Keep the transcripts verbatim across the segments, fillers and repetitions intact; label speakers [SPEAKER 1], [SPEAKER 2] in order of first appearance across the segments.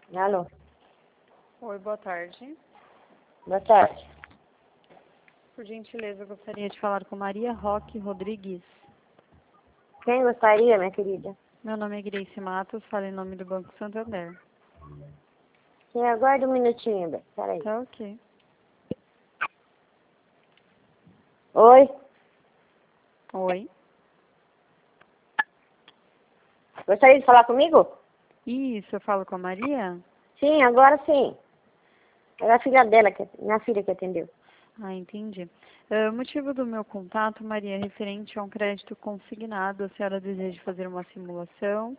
[SPEAKER 1] Alô,
[SPEAKER 2] Oi, boa tarde.
[SPEAKER 1] boa tarde.
[SPEAKER 2] Por gentileza, eu gostaria de falar com Maria Roque Rodrigues.
[SPEAKER 1] Quem gostaria, minha querida?
[SPEAKER 2] Meu nome é Grace Matos, falo em nome do Banco Santander.
[SPEAKER 1] Você aguarda um minutinho, bem. Peraí.
[SPEAKER 2] Tá ok.
[SPEAKER 1] Oi,
[SPEAKER 2] Oi.
[SPEAKER 1] gostaria de falar comigo?
[SPEAKER 2] Isso, eu falo com a Maria?
[SPEAKER 1] Sim, agora sim. Era a filha dela, que, minha filha que atendeu.
[SPEAKER 2] Ah, entendi. Ah, o motivo do meu contato, Maria, é referente a um crédito consignado. A senhora deseja fazer uma simulação?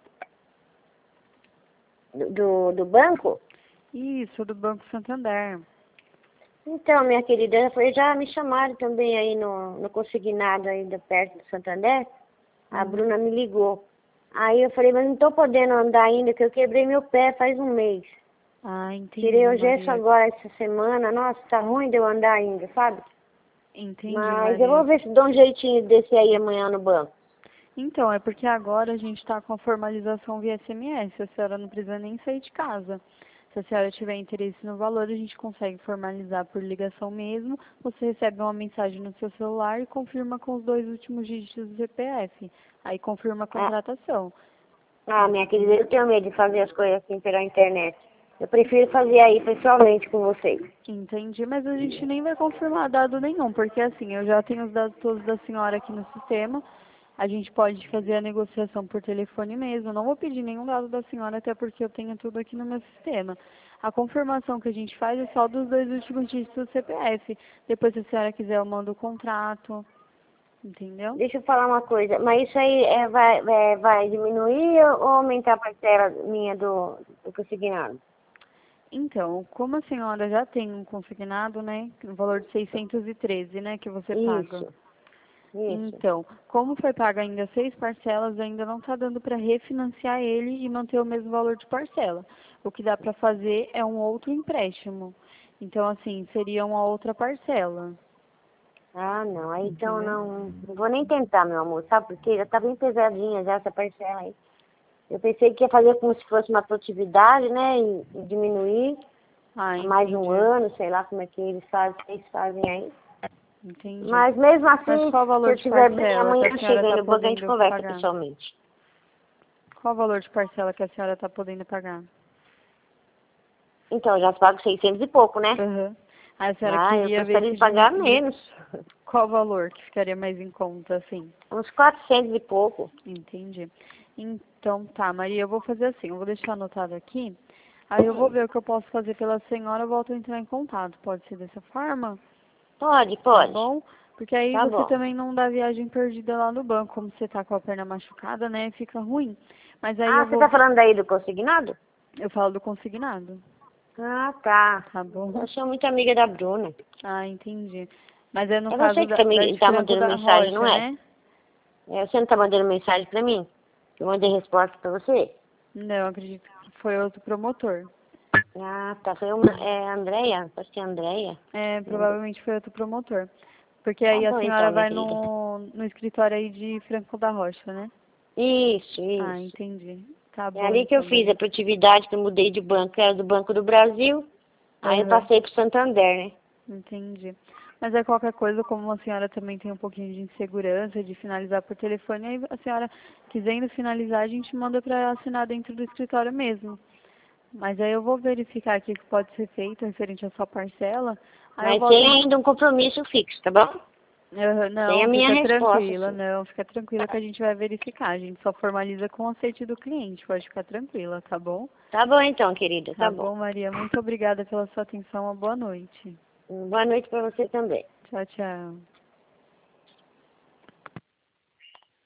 [SPEAKER 1] Do, do, do banco?
[SPEAKER 2] Isso, do Banco Santander.
[SPEAKER 1] Então, minha querida, foi, já me chamaram também aí no, no consignado aí da perto do Santander. A
[SPEAKER 2] Uhum.
[SPEAKER 1] Bruna me ligou. Aí eu falei, mas não tô podendo andar ainda, que eu quebrei meu pé faz um mês.
[SPEAKER 2] Ah, entendi,
[SPEAKER 1] Tirei o gesso
[SPEAKER 2] Maria.
[SPEAKER 1] agora essa semana. Nossa, tá ruim de eu andar ainda, sabe?
[SPEAKER 2] Entendi,
[SPEAKER 1] Mas eu vou
[SPEAKER 2] Maria.
[SPEAKER 1] ver se dou um jeitinho desse aí amanhã no banco.
[SPEAKER 2] Então, é porque agora a gente está com a formalização via S M S. A senhora não precisa nem sair de casa. Se a senhora tiver interesse no valor, a gente consegue formalizar por ligação mesmo. Você recebe uma mensagem no seu celular e confirma com os dois últimos dígitos do C P F. Aí confirma a
[SPEAKER 1] Ah,
[SPEAKER 2] contratação.
[SPEAKER 1] ah, minha querida, eu tenho medo de fazer as coisas assim pela internet. Eu prefiro fazer aí pessoalmente com vocês.
[SPEAKER 2] Entendi, mas a gente nem vai confirmar dado nenhum, porque assim, eu já tenho os dados todos da senhora aqui no sistema. A gente pode fazer a negociação por telefone mesmo. Eu não vou pedir nenhum dado da senhora, até porque eu tenho tudo aqui no meu sistema. A confirmação que a gente faz é só dos dois últimos dígitos do C P F. Depois, se a senhora quiser, eu mando o contrato. Entendeu?
[SPEAKER 1] Deixa eu falar uma coisa, mas isso aí é, vai, é, vai diminuir ou aumentar a parcela minha do, do consignado?
[SPEAKER 2] Então, como a senhora já tem um consignado, né, no valor de seiscentos e treze, né, que você paga.
[SPEAKER 1] Isso, isso.
[SPEAKER 2] Então, como foi pago ainda seis parcelas, ainda não está dando para refinanciar ele e manter o mesmo valor de parcela. O que dá para fazer é um outro empréstimo. Então, assim, seria uma outra parcela.
[SPEAKER 1] Ah, não, aí então
[SPEAKER 2] Entendeu?
[SPEAKER 1] não, não vou nem tentar, meu amor, sabe por quê? Já tá bem pesadinha já essa parcela aí. Eu pensei que ia fazer como se fosse uma produtividade, né, e, e diminuir
[SPEAKER 2] Ah,
[SPEAKER 1] a mais um
[SPEAKER 2] entendi.
[SPEAKER 1] ano, sei lá como é que eles fazem, eles fazem aí.
[SPEAKER 2] Entendi.
[SPEAKER 1] Mas mesmo
[SPEAKER 2] Mas
[SPEAKER 1] assim,
[SPEAKER 2] qual o
[SPEAKER 1] se
[SPEAKER 2] valor
[SPEAKER 1] eu
[SPEAKER 2] de
[SPEAKER 1] estiver bem,
[SPEAKER 2] parcela que
[SPEAKER 1] amanhã
[SPEAKER 2] a
[SPEAKER 1] eu
[SPEAKER 2] senhora
[SPEAKER 1] chego aí
[SPEAKER 2] está
[SPEAKER 1] no banco e a gente
[SPEAKER 2] podendo
[SPEAKER 1] conversa
[SPEAKER 2] pagar?
[SPEAKER 1] pessoalmente.
[SPEAKER 2] Qual o valor de parcela que a senhora está podendo pagar?
[SPEAKER 1] Então, eu já pago seiscentos e pouco, né?
[SPEAKER 2] Aham. A senhora
[SPEAKER 1] Ah, eu
[SPEAKER 2] queria ver
[SPEAKER 1] gostaria
[SPEAKER 2] se
[SPEAKER 1] de pagar
[SPEAKER 2] diminuía.
[SPEAKER 1] menos.
[SPEAKER 2] Qual o valor que ficaria mais em conta, assim?
[SPEAKER 1] Uns quatrocentos e pouco.
[SPEAKER 2] Entendi. Então tá, Maria, eu vou fazer assim, eu vou deixar anotado aqui. Aí eu vou ver o que eu posso fazer pela senhora, eu volto a entrar em contato. Pode ser dessa forma?
[SPEAKER 1] Pode,
[SPEAKER 2] Tá
[SPEAKER 1] pode.
[SPEAKER 2] bom? Porque aí
[SPEAKER 1] Tá
[SPEAKER 2] você
[SPEAKER 1] bom.
[SPEAKER 2] também não dá viagem perdida lá no banco, como você tá com a perna machucada, né? Fica ruim. Mas aí
[SPEAKER 1] Ah,
[SPEAKER 2] eu
[SPEAKER 1] você
[SPEAKER 2] vou,
[SPEAKER 1] tá falando aí do consignado?
[SPEAKER 2] eu falo do consignado,
[SPEAKER 1] Ah, tá.
[SPEAKER 2] tá bom?
[SPEAKER 1] Eu sou muito amiga da Bruna.
[SPEAKER 2] Ah, entendi. Mas é no
[SPEAKER 1] É
[SPEAKER 2] caso
[SPEAKER 1] você que
[SPEAKER 2] da,
[SPEAKER 1] tá,
[SPEAKER 2] da
[SPEAKER 1] me,
[SPEAKER 2] de
[SPEAKER 1] tá
[SPEAKER 2] Franco
[SPEAKER 1] mandando
[SPEAKER 2] da
[SPEAKER 1] mensagem, não
[SPEAKER 2] Rocha,
[SPEAKER 1] é?
[SPEAKER 2] né?
[SPEAKER 1] É, você não tá mandando mensagem pra mim? Eu mandei resposta pra você?
[SPEAKER 2] Não, acredito que foi outro promotor.
[SPEAKER 1] Ah, tá. Foi uma. É Andréia? Pode ser Andréia?
[SPEAKER 2] É,
[SPEAKER 1] Mandou.
[SPEAKER 2] provavelmente foi outro promotor. Porque
[SPEAKER 1] Tá
[SPEAKER 2] aí a
[SPEAKER 1] bom então,
[SPEAKER 2] senhora
[SPEAKER 1] minha
[SPEAKER 2] vai
[SPEAKER 1] querida.
[SPEAKER 2] no, no escritório aí de Franco da Rocha, né?
[SPEAKER 1] Isso,
[SPEAKER 2] Ah,
[SPEAKER 1] isso.
[SPEAKER 2] entendi. Tá
[SPEAKER 1] É
[SPEAKER 2] bom
[SPEAKER 1] ali que eu
[SPEAKER 2] então,
[SPEAKER 1] fiz a
[SPEAKER 2] Maria.
[SPEAKER 1] produtividade, que eu mudei de banco, era do Banco do Brasil. Aí eu
[SPEAKER 2] Aham,
[SPEAKER 1] passei pro Santander, né?
[SPEAKER 2] entendi. Mas é qualquer coisa, como a senhora também tem um pouquinho de insegurança de finalizar por telefone, aí a senhora quisendo finalizar, a gente manda para assinar dentro do escritório mesmo. Mas aí eu vou verificar aqui o que pode ser feito referente à sua parcela. Aí eu
[SPEAKER 1] Mas
[SPEAKER 2] volto
[SPEAKER 1] sem
[SPEAKER 2] em...
[SPEAKER 1] ainda um compromisso fixo, tá bom?
[SPEAKER 2] Aham,
[SPEAKER 1] Tem a
[SPEAKER 2] não,
[SPEAKER 1] minha
[SPEAKER 2] fica
[SPEAKER 1] resposta,
[SPEAKER 2] tranquila,
[SPEAKER 1] sim.
[SPEAKER 2] não, fica tranquila que a gente vai verificar. A gente só formaliza com o aceite do cliente, pode ficar tranquila, tá bom?
[SPEAKER 1] Tá bom então, querida,
[SPEAKER 2] Tá
[SPEAKER 1] tá bom.
[SPEAKER 2] bom, Maria. Muito obrigada pela sua atenção. Uma boa noite.
[SPEAKER 1] Boa noite pra você também.
[SPEAKER 2] Tchau, tchau.